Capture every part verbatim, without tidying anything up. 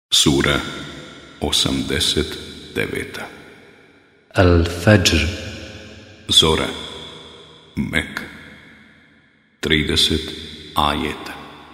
Sura osamdeset deveta. Al-Fajr. Zora. Mek. trideset ajeta.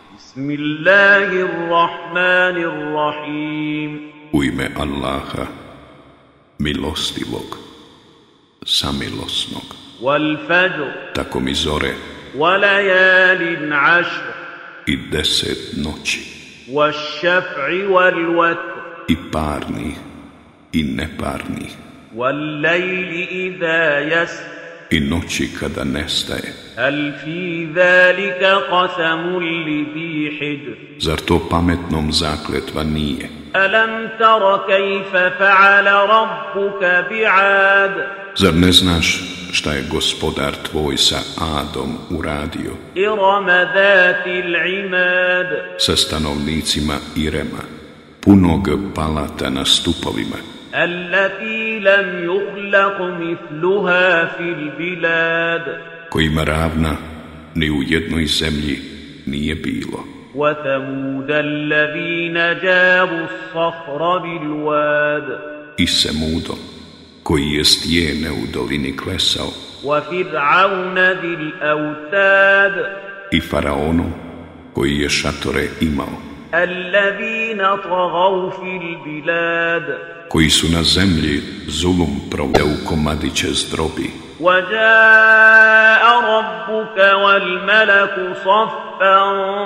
Bismillahirrahmanirrahim. U ime Allaha, milostivog, samilosnog. Wal fajr. Tako mi zore Wa layalin ashr. i deset noći, Wash-shaf'i wal watr. i parnih i neparnih, Wal-layli idha yasr. i noći kada nestaje. Hal fi dhalika qasamun li-dhi hijr. Zar to pametnom zakletva nije? Alam tara kayfa fa'ala rabbuka bi'ad. Zar ne znaš šta je gospodar tvoj sa Adom uradio, Irama dhatil imad. sa stanovnicima Irema, punog palata na stupovima, Allati lam yukhlaq mithluha fil bilad. kojima ravna ni u jednoj zemlji nije bilo, وثمود الذين جابوا الصخر بالواد. i Semudom, koji je stijene u dolini klesao, وفرعون ذي الأوتاد. i Faraonu, koji je šatore imao, الذين طغوا في البلاد. koji su na zemlji zulum proveli u komadiće zdrobi. وجاء ربك والملك صفا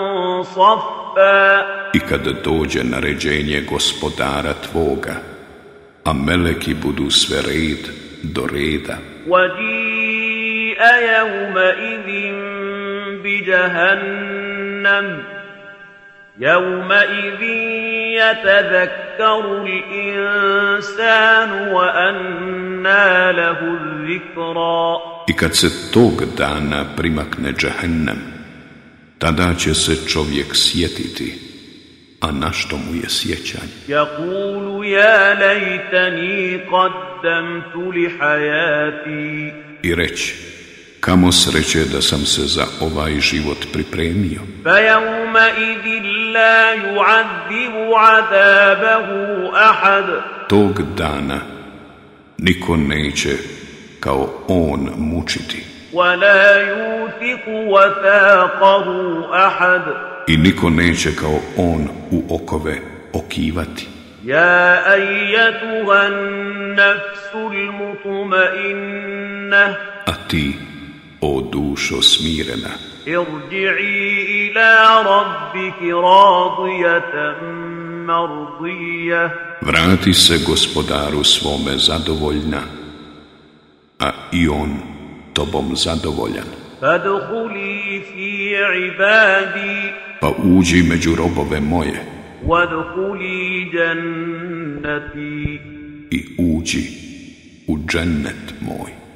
صفا. I kada dođe naređenje gospodara tvoga, a meleki budu sve red do reda, وجيء يومئذ بجهنم. يومئذ يتذكر الإنسان وأنى له الذكرى. i kad se tog dana primakne džehennem, tada će se čovjek sjetiti, a na što mu je sjećanje? يقول يا ليتني قدمت لحياتي. I reći, kamo sreće da sam se za ovaj život pripremio. فيومئذ لا يعذب عذابه أحد. Tog dana niko neće kao on mučiti, ولا يوثق وثاقه أحد. i niko neće kao on u okove okivati. يا أيتها النفس المطمئنة. A ti, o dušo smirena, ارجعي إلى ربك راضية مرضية. vrati se gospodaru svome zadovoljna, a i on tobom zadovoljan. فادخلي في عبادي. Pa uđi među robove moje وادخلي جنتي. i uđi u džennet moj.